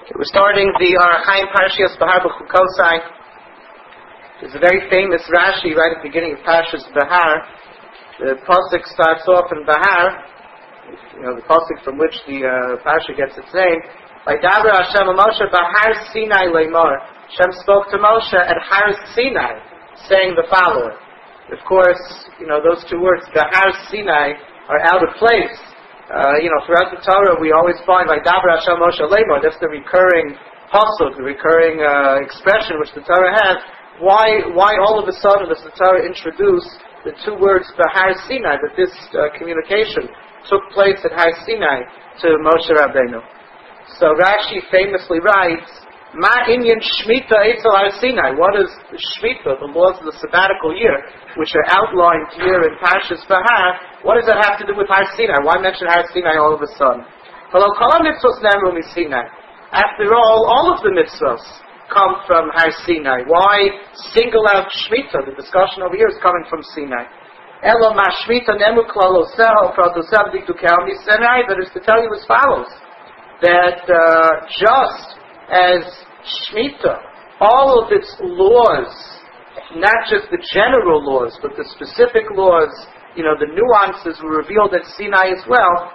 We're starting the Arachaim Parshas Bahar B'Chukosai. There's a very famous Rashi right at the beginning of Parshas Bahar. The pasuk starts off in Bahar, the pasuk from which the Parsha gets its name. Vaydaber Hashem Moshe Bahar Sinai Leimor. Hashem spoke to Moshe at Har Sinai, saying the following. Of course, those two words, Bahar Sinai, are out of place. Throughout the Torah, we always find Vaydaber Hashem Moshe Leimor. That's the recurring pasuk, the recurring expression which the Torah has. Why all of a sudden does the Torah introduce the two words Bahar Sinai? That this communication took place at Har Sinai to Moshe Rabbeinu. So Rashi famously writes, Ma inyan Shmita Eitzel Har Sinai. What is the Shmita, the laws of the sabbatical year, which are outlined here in Parshas Bahar? What does that have to do with Har Sinai? Why mention Har Sinai all of a sudden? After all of the mitzvos come from Har Sinai. Why single out Shmita? The discussion over here is coming from Sinai. That is to tell you as follows, that just as Shmita, all of its laws, not just the general laws, but the specific laws, the nuances were revealed at Sinai as well.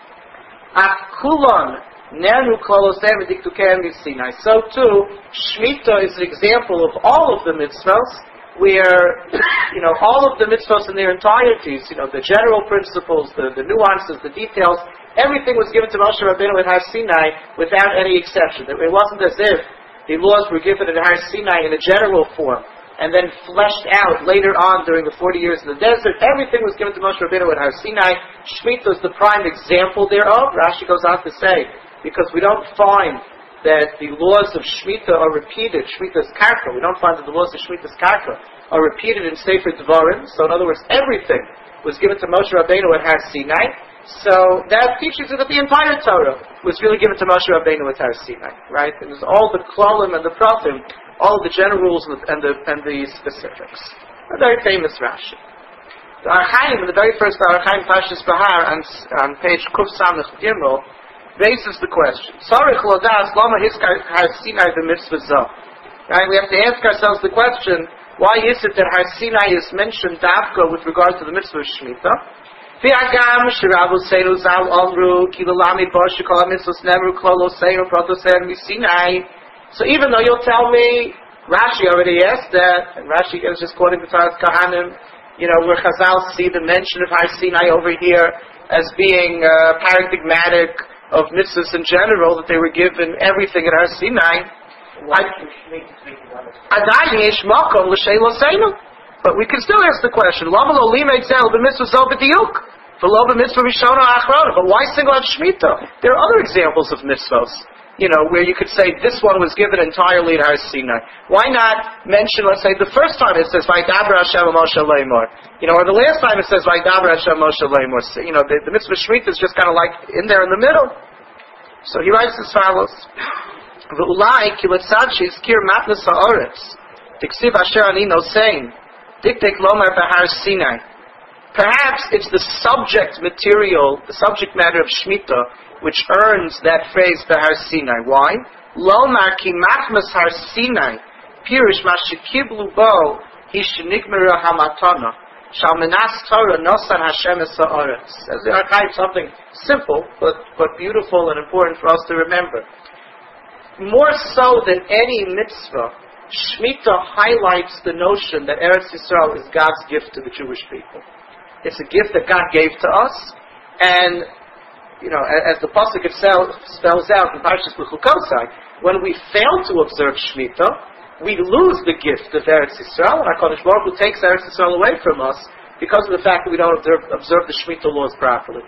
So too, Shmita is an example of all of the mitzvahs, where, all of the mitzvahs in their entireties, the general principles, the nuances, the details, everything was given to Moshe Rabbeinu at Har Sinai without any exception. It wasn't as if the laws were given at Har Sinai in a general form and then fleshed out later on during the 40 years in the desert. Everything was given to Moshe Rabbeinu at Har Sinai. Shemitah is the prime example thereof. Rashi goes on to say, because we don't find that the laws of Shemitah are repeated, Shemitah's Karka, we don't find that the laws of Shemitah's Karka are repeated in Sefer Devarim. So in other words, everything was given to Moshe Rabbeinu at Har Sinai. So that teaches you that the entire Torah was really given to Moshe Rabbeinu at Har Sinai, right? And there's all the klalim and the pratim, all the general rules and the specifics. A very famous Rashi. The Arachaim, the very first Arachaim Parshas Bahar on page Kuf Samech Gimel, raises the question: Sarich Lodas Lama Hiskar Har Sinai the mitzvah Zah. Right? We have to ask ourselves the question: why is it that Har Sinai is mentioned Davka with regard to the mitzvah of Shemitah? So even though you'll tell me, Rashi already asked that, and Rashi is just quoting the Torah's Kahanim, where Chazal see the mention of Har Sinai over here as being paradigmatic of mitzvahs in general, that they were given everything at Har Sinai. But we can still ask the question, but why single out Shemitah? There are other examples of mitzvahs, where you could say this one was given entirely at Har Sinai. Why not mention, let's say, the first time it says, Vaydaber Hashem Moshe Leimor, or the last time it says, Vaydaber Hashem Moshe Leimor. The mitzvah Shemitah is just kind of like in there in the middle. So he writes as follows, V'ulai ki letzad she'izkir matnas ha'oretz, tiksiv asher ani nosein, diktek lomar b'Har Sinai. Perhaps it's the subject matter of Shemitah, which earns that phrase b'Har Sinai. Why? Lomar ki matmas Har Sinai, pirish ma shekiblu bo, hi shenigmera hamatana, shal menas Torah nosan Hashem es ha'oretz. As the Archive, something simple, but beautiful and important for us to remember. More so than any mitzvah, Shemitah highlights the notion that Eretz Yisrael is God's gift to the Jewish people. It's a gift that God gave to us, and as the pasuk itself spells out in Parshas B'Chukosai, when we fail to observe Shemitah, we lose the gift of Eretz Yisrael, and HaKadosh Baruch Hu takes Eretz Yisrael away from us because of the fact that we don't observe the Shemitah laws properly.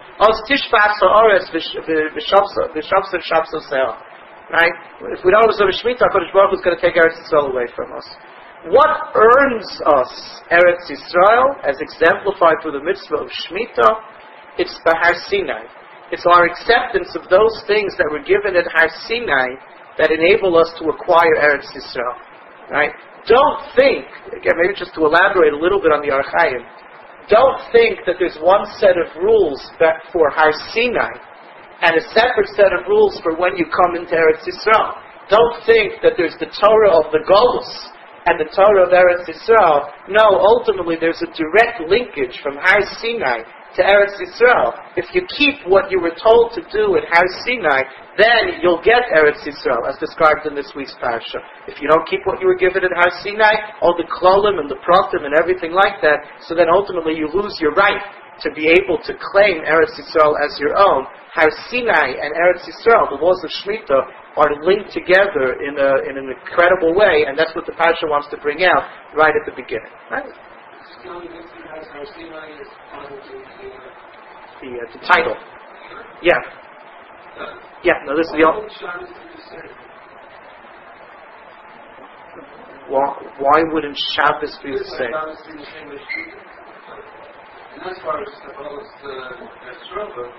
Right? If we don't observe Shemitah, HaKadosh Baruch Hu is going to take Eretz Yisrael away from us. What earns us Eretz Yisrael, as exemplified through the mitzvah of Shemitah? It's Har Sinai. It's our acceptance of those things that were given at Har Sinai that enable us to acquire Eretz Yisrael. Right? Don't think, again, maybe just to elaborate a little bit on the Archaim, don't think that there's one set of rules for Har Sinai and a separate set of rules for when you come into Eretz Yisrael. Don't think that there's the Torah of the Golus and the Torah of Eretz Yisrael. No, ultimately there's a direct linkage from Har Sinai to Eretz Yisrael. If you keep what you were told to do at Har Sinai, then you'll get Eretz Yisrael, as described in this week's parasha. If you don't keep what you were given at Har Sinai, all the klolim and the pratim and everything like that, so then ultimately you lose your right to be able to claim Eretz Yisrael as your own. Har Sinai and Eretz Yisrael, the laws of Shemitah, are linked together in an incredible way, and that's what the parasha wants to bring out right at the beginning. Right? The title. Yeah. Yeah, no, this is the only... Why wouldn't Shabbos be the same? As far as Shabbat,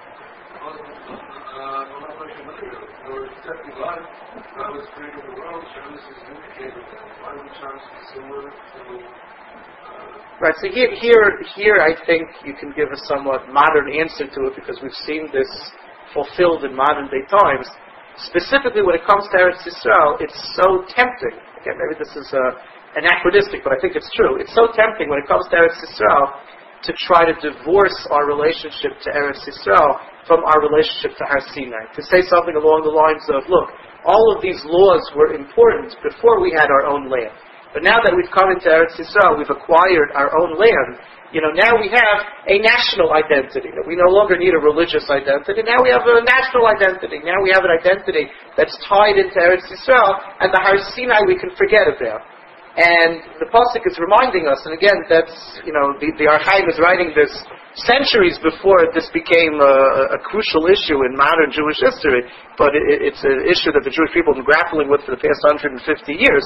right, so here I think you can give a somewhat modern answer to it, because we've seen this fulfilled in modern day times. Specifically when it comes to Eretz Yisrael, it's so tempting. Again, maybe this is anachronistic, but I think it's true. It's so tempting when it comes to Eretz Yisrael to try to divorce our relationship to Eretz Yisrael from our relationship to Har Sinai. To say something along the lines of, look, all of these laws were important before we had our own land. But now that we've come into Eretz Yisrael, we've acquired our own land, now we have a national identity. We no longer need a religious identity. Now we have a national identity. Now we have an identity that's tied into Eretz Yisrael, and the Har Sinai we can forget about. And the Pasuk is reminding us, and again, that's, the Ar Chaim is writing this centuries before this became a crucial issue in modern Jewish history, but it's an issue that the Jewish people have been grappling with for the past 150 years.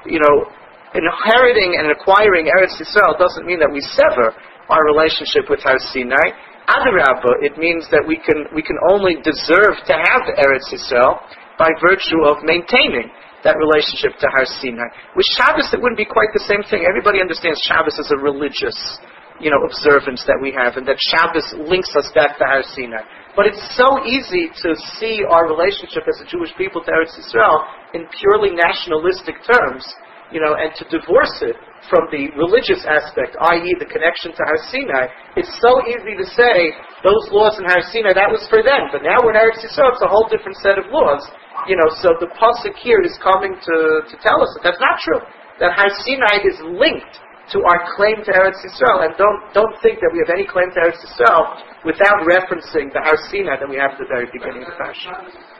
Inheriting and acquiring Eretz Yisrael doesn't mean that we sever our relationship with Har Sinai. Adarabba, it means that we can only deserve to have Eretz Yisrael by virtue of maintaining that relationship to Har Sinai. With Shabbos, it wouldn't be quite the same thing. Everybody understands Shabbos is a religious, observance that we have, and that Shabbos links us back to Har Sinai. But it's so easy to see our relationship as a Jewish people to Eretz Yisrael in purely nationalistic terms, and to divorce it from the religious aspect, i.e. the connection to Har Sinai. It's so easy to say, those laws in Har Sinai, that was for them, but now we're in Eretz Yisrael, it's a whole different set of laws. So the pasuk here is coming to tell us that that's not true. That Har Sinai is linked to our claim to Eretz Yisrael, and don't think that we have any claim to Eretz Yisrael without referencing the Har Sinai that we have at the very beginning of the parasha.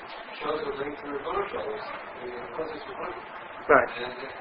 Right.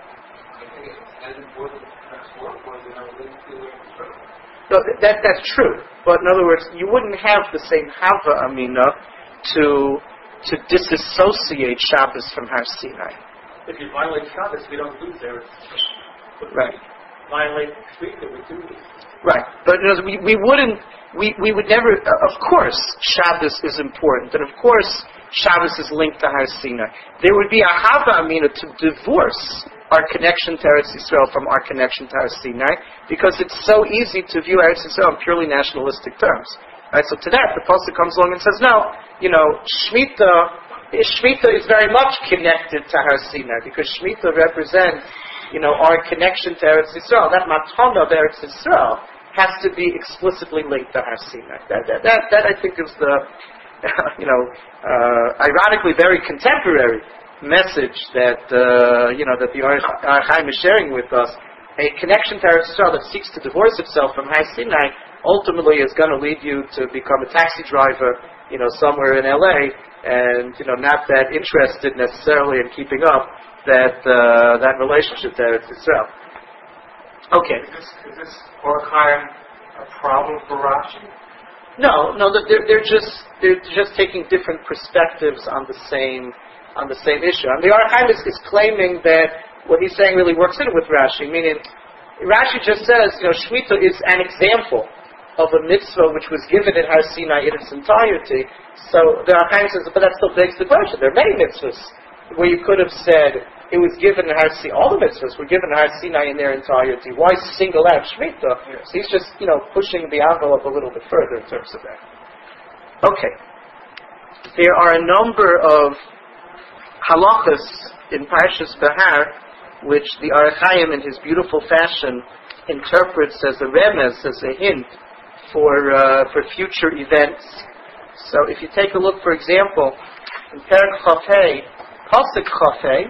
No, that's true. But in other words, you wouldn't have the same Hava Amina to disassociate Shabbos from Har Sinai. If you violate Shabbos, we don't lose there. Right. Violate Shemitah, we do lose. Right. But we would never, of course, Shabbos is important, and of course, Shabbos is linked to Har Sinai. There would be a Hava Amina to divorce our connection to Eretz Yisrael from our connection to Har Sinai, because it's so easy to view Eretz Yisrael in purely nationalistic terms. Right, so to that, the Pasuk comes along and says, no, Shemitah is very much connected to Har Sinai, because Shemitah represents, our connection to Eretz Yisrael. That matana of Eretz Yisrael has to be explicitly linked to Har Sinai. That I think is the, ironically very contemporary message that, that the Ar Chaim is sharing with us. A connection to Eretz Yisrael that seeks to divorce itself from Har Sinai ultimately is going to lead you to become a taxi driver, somewhere in LA, and, not that interested necessarily in keeping up that relationship to Eretz Yisrael. Okay. Is this Or Chaim a problem for Rashi? No, they're just taking different perspectives on the same issue. And the Ar Chaim is claiming that what he's saying really works in with Rashi, meaning Rashi just says, Shemitah is an example of a mitzvah which was given in Har Sinai in its entirety. So the Ar Chaim says, but that still begs the question. There are many mitzvahs where you could have said it was given in Har Sinai. All the mitzvahs were given in Har Sinai in their entirety. Why single out Shemitah? Yes. So he's just, pushing the envelope a little bit further in terms of that. Okay. there are a number of halachas in Parshas Behar, which the Aruch Chaim, in his beautiful fashion, interprets as a remez, as a hint for future events. So, if you take a look, for example, in Perek Chafei, Pasuk Chafei,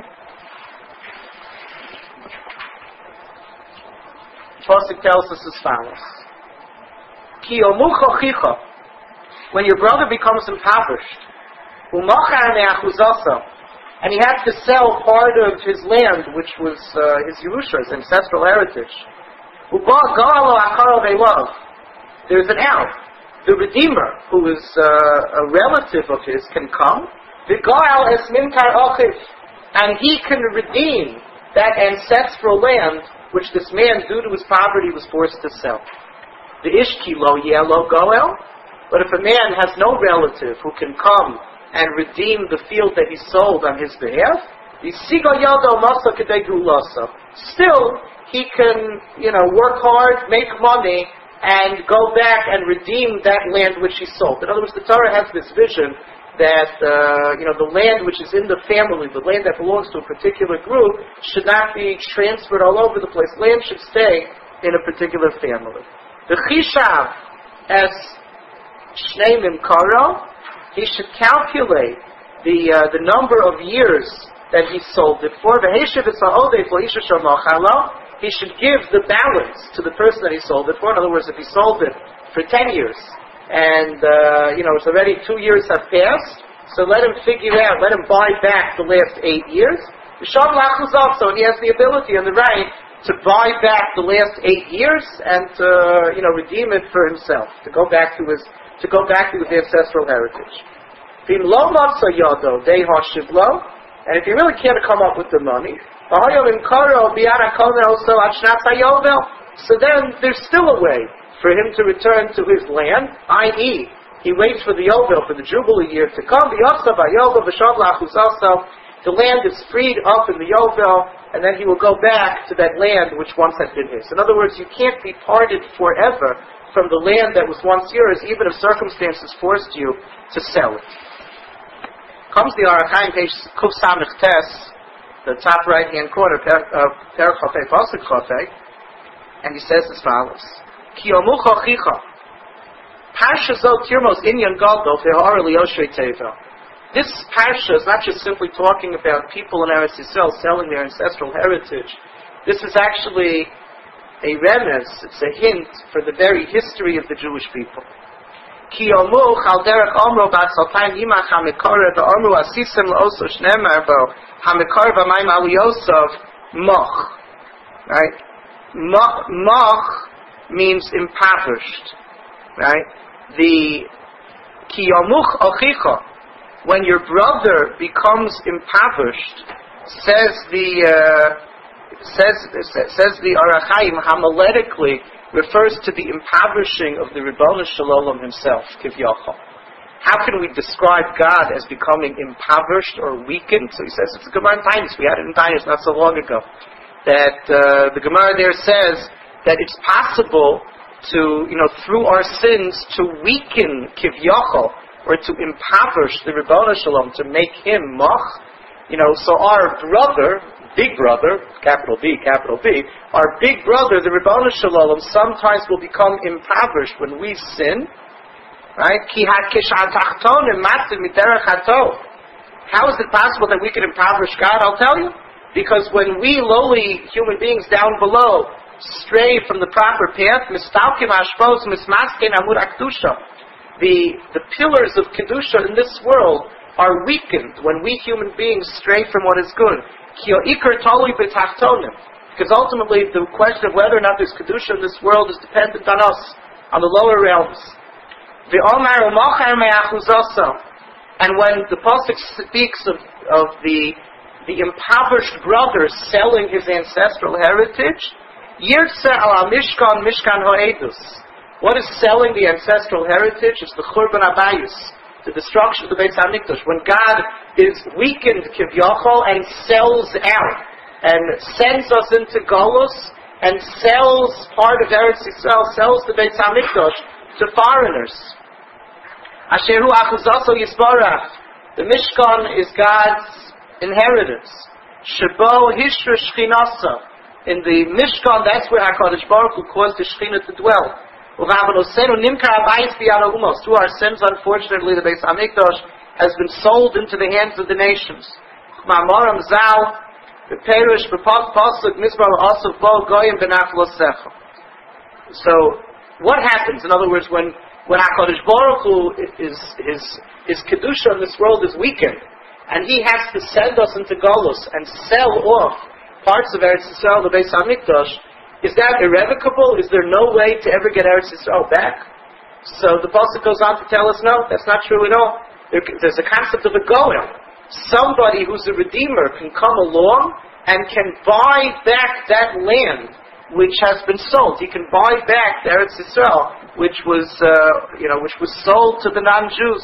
Pasuk tells us as follows: Ki omucha chicha, when your brother becomes impoverished, umachar me'achuzasa, and he had to sell part of his land, which was his Yerusha, his ancestral heritage. There's an out. The Redeemer, who is a relative of his, can come. And he can redeem that ancestral land which this man, due to his poverty, was forced to sell. The Ishki lo yelo goel. But if a man has no relative who can come and redeem the field that he sold on his behalf, still he can, work hard, make money, and go back and redeem that land which he sold. In other words, the Torah has this vision that the land which is in the family, the land that belongs to a particular group, should not be transferred all over the place. Land should stay in a particular family. The Chishav, as Shnei Mimkaro, he should calculate the number of years that he sold it for. He should give the balance to the person that he sold it for. In other words, if he sold it for 10 years, and it's already 2 years have passed, so let him figure out, let him buy back the last 8 years. So he has the ability and the right to buy back the last 8 years and to redeem it for himself, to go back to his ancestral heritage. And if you really can't come up with the money, so then there's still a way for him to return to his land, i.e., he waits for the Yovel, for the Jubilee year to come. The land is freed up in the Yovel, and then he will go back to that land which once had been his. In other words, you can't be parted forever from the land that was once yours, even if circumstances forced you to sell it. Comes the Aruch Chaim, page Kuf Samech Tes, the top right-hand corner, Perek Chafei, Pasuk Chafei, and he says as follows: Ki omucha chicha, Parsha Zot Tirmos Inyan Gadol Tehara Liyoshrei Tevel. This parsha is not just simply talking about people in Eretz Yisrael selling their ancestral heritage. This is actually a remez, it's a hint for the very history of the Jewish people. Ki omuch al derech omro b'atzaltayim yimach hamikore v'omru asisem l'oso shnemer bo hamikore v'mayim aliyosov moch. Right? Moch means impoverished. Right? The ki omuch ochicha, when your brother becomes impoverished, says the Aruch Chaim, homiletically refers to the impoverishing of the Ribono Shel Olam himself, Kivyachol. How can we describe God as becoming impoverished or weakened? So he says it's a Gemara in Taanis. We had it in Taanis not so long ago. That the Gemara there says that it's possible to, through our sins, to weaken Kivyachol, or to impoverish the Ribono Shel Olam, to make him moch. So our brother, big brother, capital B, our big brother, the Ribono Shel Olam, sometimes will become impoverished when we sin. Right? How is it possible that we can impoverish God? I'll tell you. Because when we lowly human beings down below stray from the proper path, the pillars of Kedusha in this world are weakened when we human beings stray from what is good. Because ultimately the question of whether or not there's Kedusha in this world is dependent on us, on the lower realms. And when the Pasuk speaks of the impoverished brother selling his ancestral heritage, what is selling the ancestral heritage? It's the Churban Abayis, the destruction of the Beis HaMikdash. When God is weakened, Kivyachol, and sells out, and sends us into Golus, and sells part of Eretz Yisrael, sells the Beis HaMikdash to foreigners. Asher hu achuzaso yisbarach. The Mishkan is God's inheritance. Shebo hishra shchinasa. In the Mishkan, that's where HaKadosh Baruch Hu caused the Shekhinah to dwell. Through our sins, unfortunately, the Beis Hamikdash has been sold into the hands of the nations. So, what happens? In other words, when HaKadosh Baruch Hu his kedusha in this world is weakened, and he has to send us into Golus and sell off parts of Eretz Yisrael, the Beis Hamikdash, is that irrevocable? Is there no way to ever get Eretz Yisrael back? So the pasuk goes on to tell us, no, that's not true at all. There's a concept of a goel. Somebody who's a redeemer can come along and can buy back that land which has been sold. He can buy back the Eretz Yisrael, which was sold to the non-Jews.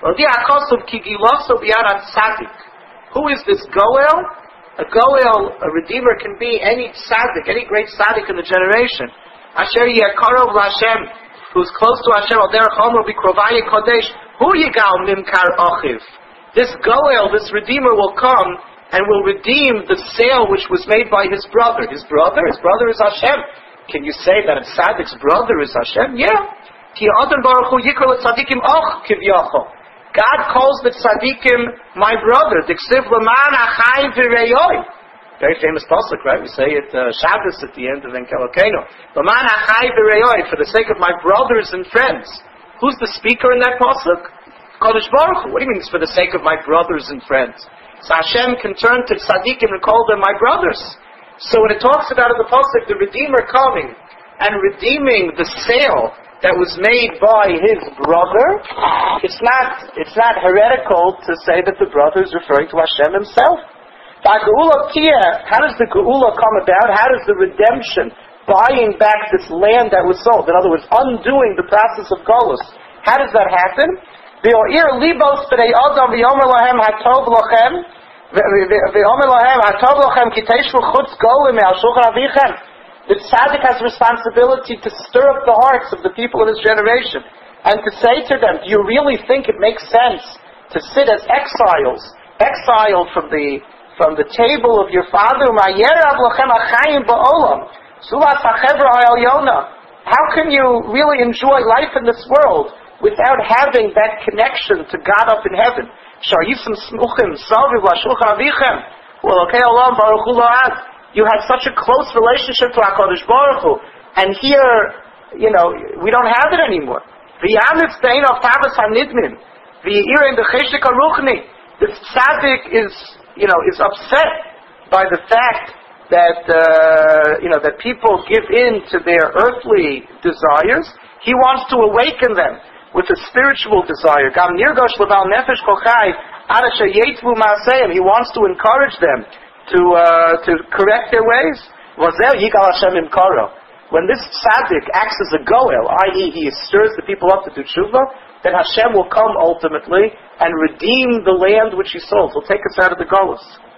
Who is this goel? A goel, a redeemer, can be any tzaddik, any great tzaddik in the generation. Asher yakarov l'Hashem, who's close to Hashem, al derech omer b'krovaye kodesh, hu yigal mimkar achiv. This goel, this redeemer, will come and will redeem the sale which was made by his brother. His brother is Hashem. Can you say that a tzaddik's brother is Hashem? Yeah. Ki Adon Baruch Hu yikra l'tzaddikim och kivyachol. God calls the tzaddikim my brother. Diksiv l'man achai v'reyoi. Very famous pasuk, right? We say it Shabbos at the end of Enkel Elokeinu. L'man achai v'reyoi, for the sake of my brothers and friends. Who's the speaker in that pasuk? Kadosh Baruch Hu. What do you mean it's for the sake of my brothers and friends? So Hashem can turn to tzaddikim and call them my brothers. So when it talks about in the pasuk the Redeemer coming and redeeming the sale that was made by his brother, it's not heretical to say that the brother is referring to Hashem himself. How does the Geula come about? How does the redemption, buying back this land that was sold, in other words, undoing the process of Golus, how does that happen? The tzaddik has a responsibility to stir up the hearts of the people in his generation and to say to them, do you really think it makes sense to sit as exiled from the table of your father? How can you really enjoy life in this world without having that connection to God up in heaven? You had such a close relationship to HaKadosh Baruch Hu, and here, we don't have it anymore. The tzaddik is upset by the fact that that people give in to their earthly desires. He wants to awaken them with a spiritual desire. He wants to encourage them to correct their ways. When this tzaddik acts as a goel, i.e. he stirs the people up to do tshuva, then Hashem will come ultimately and redeem the land which he sold. He'll take us out of the golus.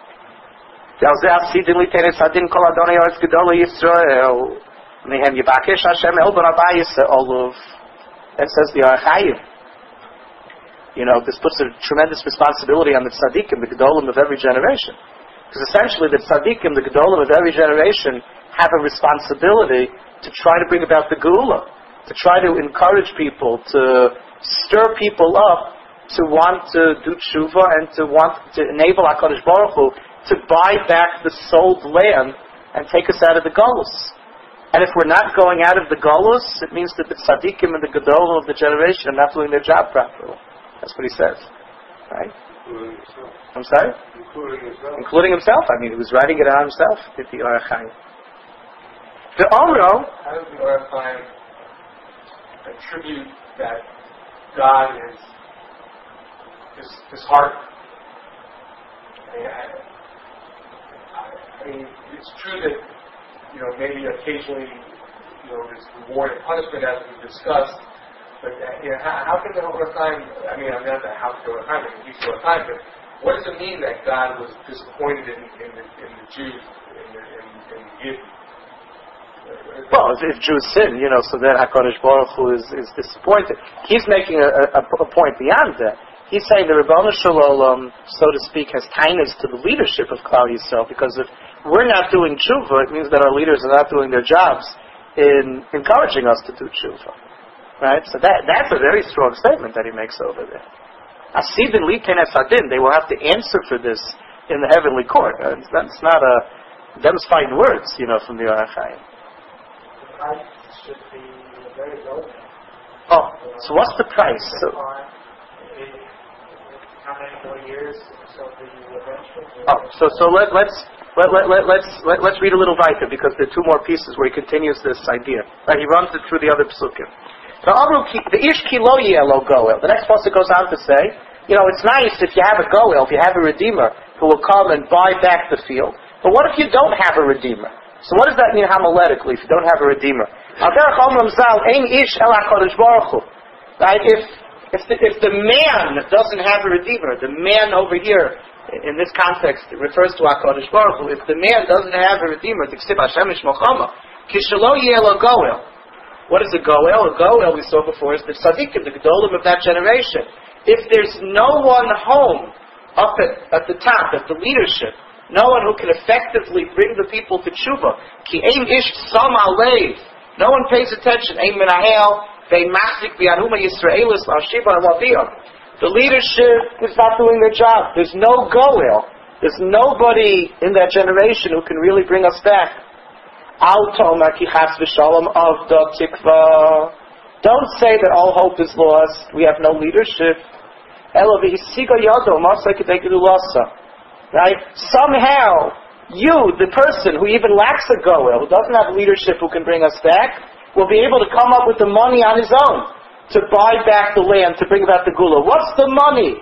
That says the Arachayim. This puts a tremendous responsibility on the tzaddikim, the gedolim of every generation. Because essentially the tzaddikim, the gedolim of every generation, have a responsibility to try to bring about the geula, to try to encourage people, to stir people up, to want to do tshuva, and to want to enable HaKadosh Baruch Hu to buy back the sold land and take us out of the golus. And if we're not going out of the golus, it means that the tzaddikim and the gedolim of the generation are not doing their job properly. That's what he says. Right? Including himself. I'm sorry? Including himself. I mean, he was writing it on himself. The Arachayim. The Omro. How does the Arachayim attribute that God is his heart? I mean, it's true that maybe occasionally there's reward and punishment as we discussed. But how can the Arachayim? I mean, I'm not the how can the Arachayim, but he's the Arachayim. But what does it mean that God was disappointed in the Jews in the Yidden? Well, if Jews sin, so then HaKadosh Baruch Hu is disappointed. He's making a point beyond that. He's saying the Ribono Shel Olam, so to speak, has kindness to the leadership of Klal Yisrael, because if we're not doing tshuva, it means that our leaders are not doing their jobs in encouraging us to do tshuva. Right? So that's a very strong statement that he makes over there. Asidin Liten Esadin, they will have to answer for this in the heavenly court. That's not them's fighting words, from the Orach Chaim. The price should be very low. Oh, so what's the price? So, how many more years until the eventual? So let's read a little weiter, because there are two more pieces where he continues this idea. Right, he runs it through the other psukim. The ish kilo yelo goel. The next pasuk goes on to say, it's nice if you have a goel, if you have a redeemer who will come and buy back the field. But what if you don't have a redeemer? So what does that mean homiletically if you don't have a redeemer? Right? If the man doesn't have a redeemer, the man over here, in this context, it refers to HaKadosh Baruch Hu. If the man doesn't have a redeemer, what is a goel? A goel, we saw before, is the tzaddikim, the gedolim of that generation. If there's no one home up at the top, at the leadership, no one who can effectively bring the people to tshuva. Ki ein ish sam alev. No one pays attention. Ein menahel ve'in machzik v'yanuma Yisraelis la'shiva l'aviyah. The leadership is not doing their job. There's no goel. There's nobody in that generation who can really bring us back. Al toma ki chas v'shalom avda tikva. Don't say that all hope is lost. We have no leadership. Elo v'hisiga yado masa k'dei gedulasa. Right? Somehow, you, the person who even lacks a goel, who doesn't have leadership who can bring us back, will be able to come up with the money on his own to buy back the land, to bring about the gula. What's the money?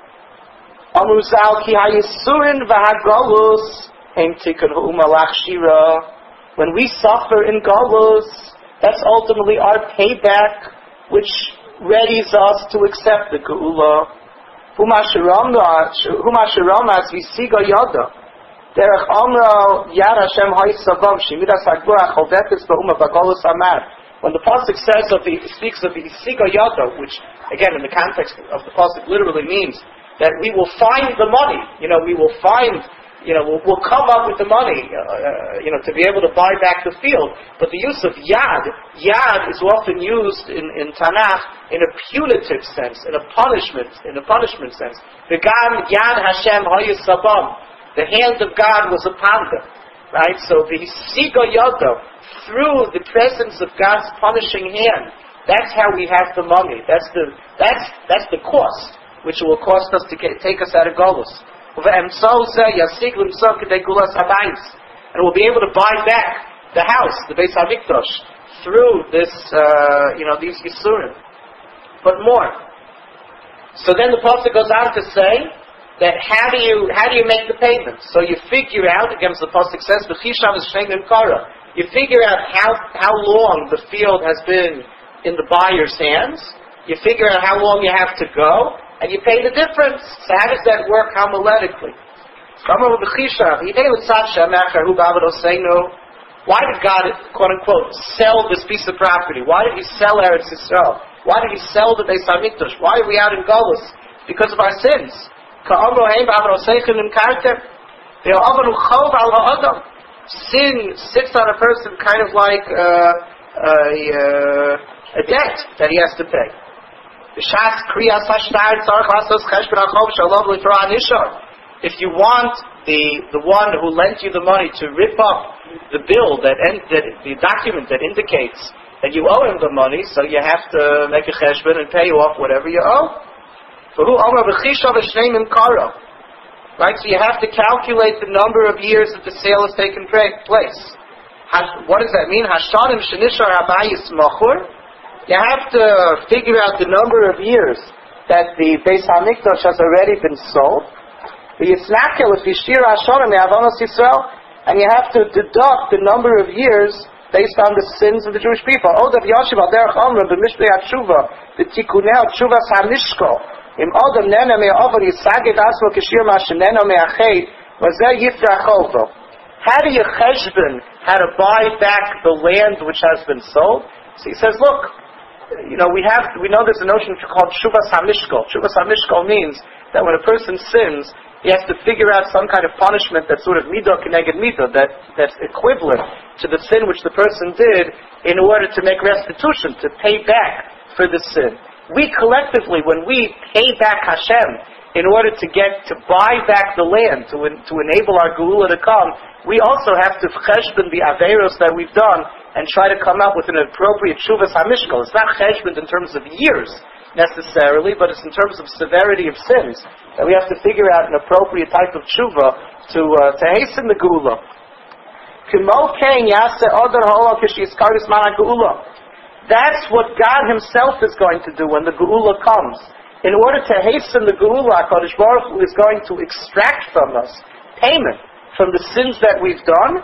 When we suffer in galus, that's ultimately our payback, which readies us to accept the gula. Humashiromas visiga yada. Derech Amra Yad Hashem Ha'isabam Shemidas Hagburach Chovetis Ba'uma Bagolus Amar. When the pasuk speaks of the visiga yada, which again in the context of the pasuk literally means that we will find the money. We will find. We'll come up with the money. To be able to buy back the field. But the use of yad is often used in Tanakh in a punitive sense, in a punishment sense. V'gam yad Hashem ha'yisabam. The hand of God was upon them, right? So the siga yada, through the presence of God's punishing hand, that's how we have the money. That's the cost, which will cost us to take us out of Golus. And we'll be able to buy back the house, the Beis HaMikdash, through this, these Yisurim. But more. So then the pasuk goes on to say that how do you make the payment? So you figure out, again, as the pasuk says, you figure out how long the field has been in the buyer's hands. You figure out how long you have to go. And you pay the difference. So how does that work homiletically? Why did God, quote unquote, sell this piece of property? Why did He sell Eretz Yisrael? Why did He sell the Beis HaMikdash? Why are we out in Golus? Because of our sins. Sin sits on a person kind of like a debt that he has to pay. If you want the one who lent you the money to rip up the bill the document that indicates that you owe him the money, so you have to make a cheshbon and pay off whatever you owe. Right, so you have to calculate the number of years that the sale has taken place. What does that mean? You have to figure out the number of years that the Beis HaMikdash has already been sold. And you have to deduct the number of years based on the sins of the Jewish people. how do you cheshbon how to buy back the land which has been sold? So he says, look, we know there's a notion called Shuvas HaMishkol. Shuvas HaMishkol means that when a person sins, he has to figure out some kind of punishment that's sort of midah keneged midah, that's equivalent to the sin which the person did in order to make restitution, to pay back for the sin. We collectively, when we pay back Hashem in order to buy back the land, to enable our geula to come, we also have to cheshbon the aveiros that we've done and try to come up with an appropriate shuvas hamishkol. It's not cheshbon in terms of years necessarily, but it's in terms of severity of sins that we have to figure out an appropriate type of tshuva to hasten the geula. That's what God Himself is going to do when the geula comes. In order to hasten the geula, HaKadosh Baruch Hu is going to extract from us payment from the sins that we've done.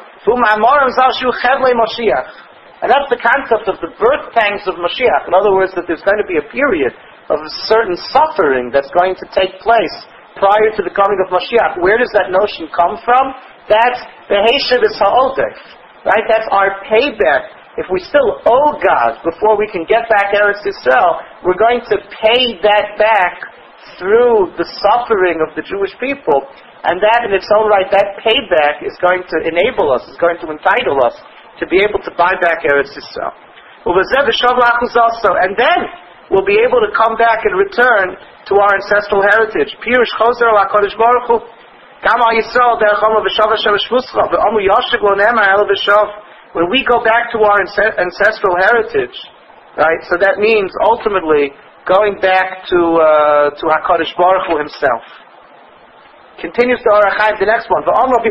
And that's the concept of the birth pangs of Mashiach. In other words, that there's going to be a period of a certain suffering that's going to take place prior to the coming of Mashiach. Where does that notion come from? That's the Heshevis Ha'odef. Right? That's our payback. If we still owe God before we can get back Eretz Yisrael, we're going to pay that back through the suffering of the Jewish people. And that in its own right, that payback is going to enable us, is going to entitle us to be able to buy back Eretz Yisrael. And then we'll be able to come back and return to our ancestral heritage. Pirush Choser HaKadosh Baruch Hu Gama Yisrael Derechama V'Shav Hashem Shmuscha V'Amu Yashiv Lo Ne'emar Ela V'Shav. When we go back to our ancestral heritage, right? So that means ultimately going back to HaKadosh Baruch Hu Himself. Continues the Orach Chaim, the next one.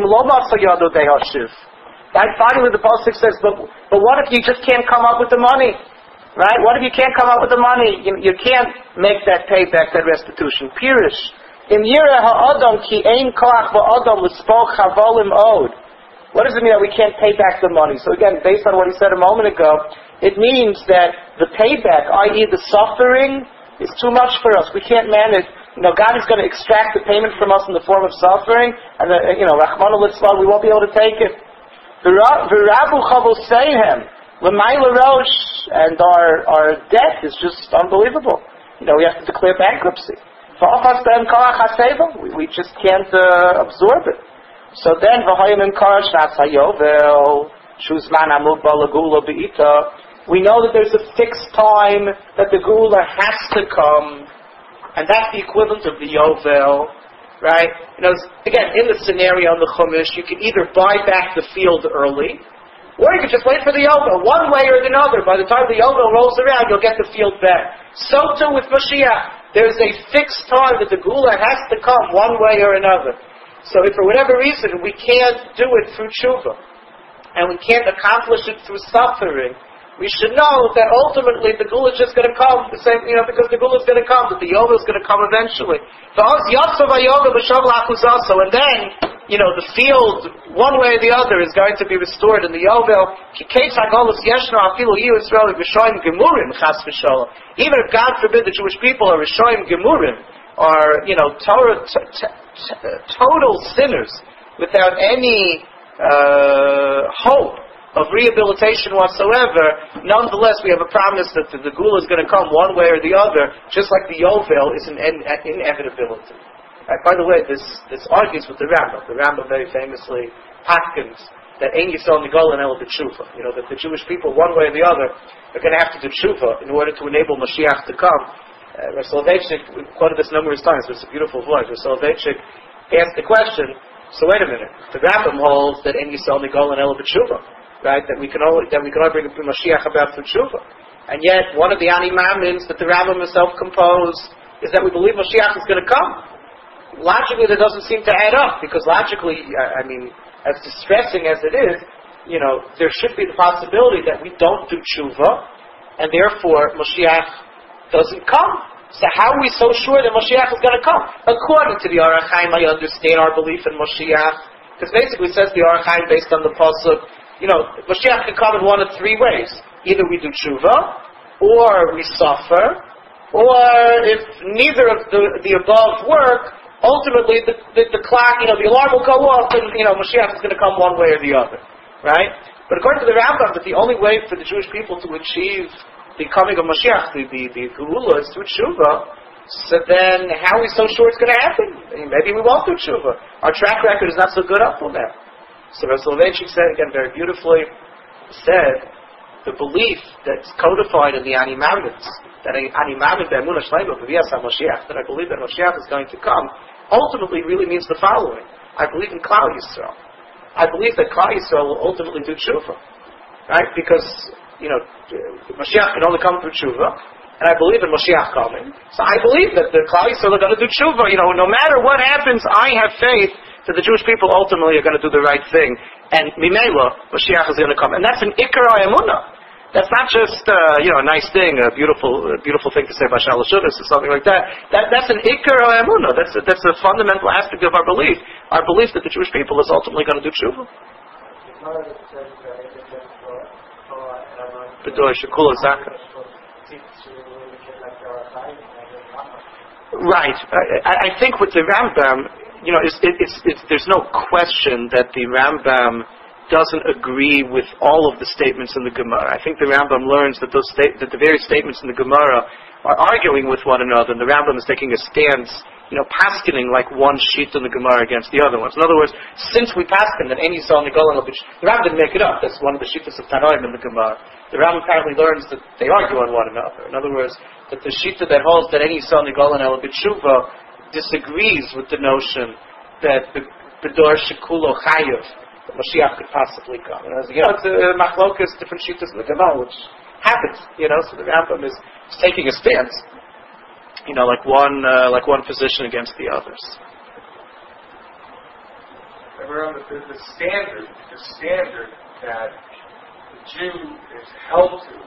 Right? Finally, the pasuk says, but what if you just can't come up with the money? Right? What if you can't come up with the money? You can't make that payback, that restitution. Pirish. Im yireh ha'adam ki ein koach va'adam l'spoch chavolim od. What does it mean that we can't pay back the money? So again, based on what he said a moment ago, it means that the payback, i.e. the suffering, is too much for us. We can't manage. God is going to extract the payment from us in the form of suffering, and Rachmana litzlan, we won't be able to take it. V'rabu chavoseihem l'mayla rosh, and our debt is just unbelievable. We have to declare bankruptcy. We just can't absorb it. So then, we know that there's a fixed time that the geula has to come, and that's the equivalent of the Yovel, right? Again, in the scenario in the Chumash, you can either buy back the field early, or you can just wait for the Yovel. One way or another, by the time the Yovel rolls around, you'll get the field back. So too with Mashiach. There's a fixed time that the geula has to come one way or another. So if for whatever reason we can't do it through tshuva, and we can't accomplish it through suffering, we should know that ultimately the geula is just going to come, the same, because the geula is going to come, that the yovel is going to come eventually. And then, the field, one way or the other, is going to be restored in the yovel. Even if, God forbid, the Jewish people are rishoyim gemurim, are total sinners without any hope of rehabilitation whatsoever, nonetheless we have a promise that the geula is going to come one way or the other, just like the yovel is an inevitability. Right, by the way, this argues with the Rambam. The Rambam very famously patkins that ein yisrael nigolan ela b'tshuva. That the Jewish people, one way or the other, are going to have to do tshuva in order to enable Mashiach to come. Rav Soloveitchik, we quoted this numerous times, it's a beautiful voice. Rav Soloveitchik asked the question, so wait a minute, the Rambam holds that ein yisrael nigolan ela b'tshuva, right? That we can only bring Mashiach about through tshuva. And yet, one of the Ani Mamins that the Rambam himself composed is that we believe Mashiach is going to come. Logically, that doesn't seem to add up, because logically, as distressing as it is, there should be the possibility that we don't do tshuva, and therefore Mashiach doesn't come. So how are we so sure that Mashiach is going to come? According to the Orach Chaim, I understand our belief in Mashiach, because basically it says the Orach Chaim based on the pasuk, Mashiach can come in one of three ways. Either we do tshuva, or we suffer, or if neither of the above work, ultimately the clock, the alarm will go off, and Mashiach is going to come one way or the other, right? But according to the Rambam, that the only way for the Jewish people to achieve the coming of Mashiach, the Geula, is through tshuva. So then, how are we so sure it's going to happen? Maybe we won't do tshuva. Our track record is not so good up till now. So Rav Soloveitchik said, again, very beautifully, said, the belief that's codified in the Ani Maimonides, that Ani Maimonides be'emunah shleima b'vias HaMashiach, that I believe that Mashiach is going to come, ultimately really means the following. I believe in Klal Yisrael. I believe that Klal Yisrael will ultimately do tshuva. Right? Because, Mashiach can only come through tshuva. And I believe in Mashiach coming. So I believe that the Klal Yisrael are going to do tshuva. No matter what happens, I have faith that the Jewish people ultimately are going to do the right thing. And Mimela, Mashiach is going to come. And that's an Ikar HaEmunah. That's not just, a nice thing, a beautiful thing to say about Shalosh Shudas or something like that. That's an Ikar HaEmunah. That's a fundamental aspect of our belief. Our belief that the Jewish people is ultimately going to do tshuva. B'dor Shekula Zaka. Right. I think with the Rambam, there's no question that the Rambam doesn't agree with all of the statements in the Gemara. I think the Rambam learns that that the various statements in the Gemara are arguing with one another, and the Rambam is taking a stance, paskening like one sheet in the Gemara against the other ones. In other words, since we pasken that any Yisrael Nigolan, the Rambam didn't make it up. That's one of the sheetas of Tanoim in the Gemara. The Rambam apparently learns that they argue on one another. In other words, that the shita that holds that any Yisrael Nigolan El B'tshuva disagrees with the notion that the B'dor Shekulo Chayev, that Mashiach could possibly come. It's a machlokas, different shitas in the Gemara, which happens. So the Rambam is taking a stance. Like one position against the others. Remember the standard that the Jew is held to.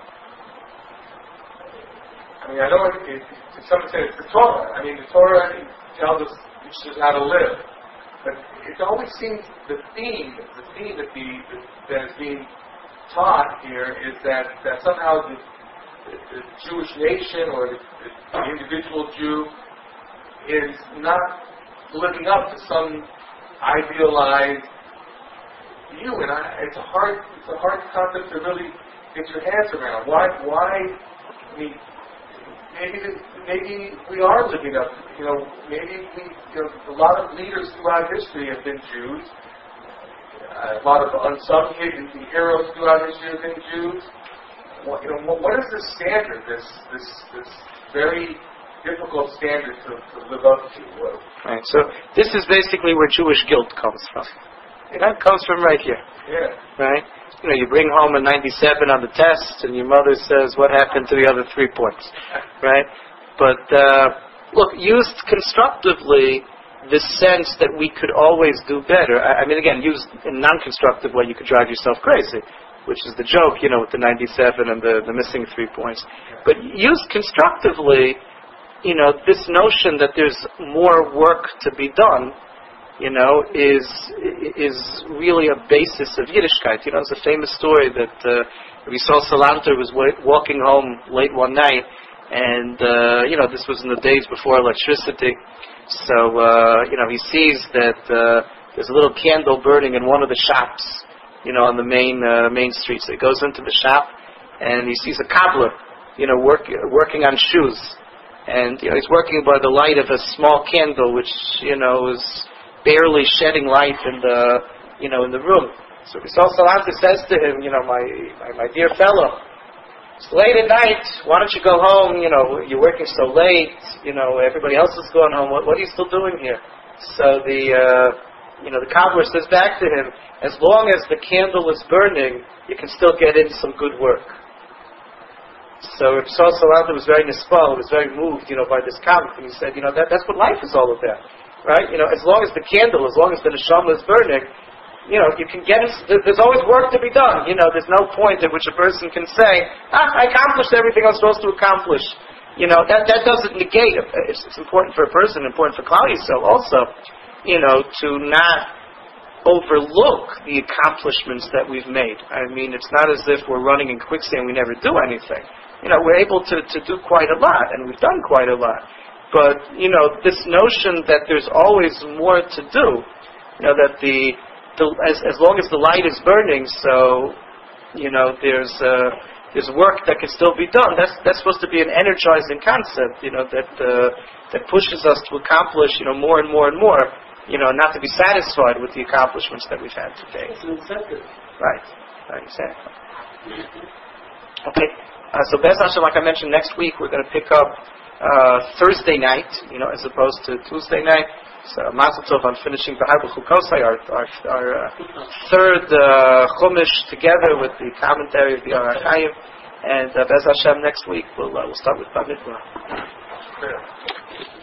I know to some extent it's the Torah. The Torah tells us how to live. But it always seems the theme that is being taught here is that somehow the Jewish nation or the individual Jew is not living up to some idealized view, and it's a hard concept to really get your hands around. Why? Maybe we are living up. Maybe a lot of leaders throughout history have been Jews. A lot of unsung heroes throughout history have been Jews. What is the standard? This very difficult standard to live up to. Right. So this is basically where Jewish guilt comes from. That comes from right here. Yeah. Right. You bring home a 97 on the test, and your mother says, "What happened to the other 3 points?" Right. But look, used constructively, the sense that we could always do better. Again, used in non-constructive way, you could drive yourself crazy, which is the joke, with the 97 and the missing 3 points. But used constructively, this notion that there's more work to be done, is really a basis of Yiddishkeit. It's a famous story that we saw Salanter was walking home late one night, and this was in the days before electricity. So he sees that there's a little candle burning in one of the shops, on the main street. So he goes into the shop, and he sees a cobbler, working on shoes, and he's working by the light of a small candle, which is barely shedding light in the room. So Yisrael Salanter says to him, my dear fellow, it's late at night. Why don't you go home? You're working so late. Everybody else is going home. What are you still doing here? So the cobbler says back to him, as long as the candle is burning, you can still get in some good work. So Yisrael Salanter was very nispal, was very moved, by this comment. And he said, that's what life is all about. Right? As long as the candle, as long as the neshama is burning, you can get it. There's always work to be done. There's no point at which a person can say, I accomplished everything I was supposed to accomplish. That doesn't negate. It's important for a person, important for Klal Yisrael also, to not overlook the accomplishments that we've made. It's not as if we're running in quicksand, we never do anything. We're able to do quite a lot, and we've done quite a lot. But, this notion that there's always more to do, that as long as the light is burning, so, there's work that can still be done. That's supposed to be an energizing concept, that pushes us to accomplish, more and more and more, not to be satisfied with the accomplishments that we've had today. It's an incentive. Right, exactly. Okay, so Bez Hashem, like I mentioned, next week we're going to pick up Thursday night, as opposed to Tuesday night. So Mazel Tov on finishing the Bahar B'Chukosai, our third Chumash together with the commentary of the Ar HaChaim. And Bez Hashem next week we'll start with Bamidbar.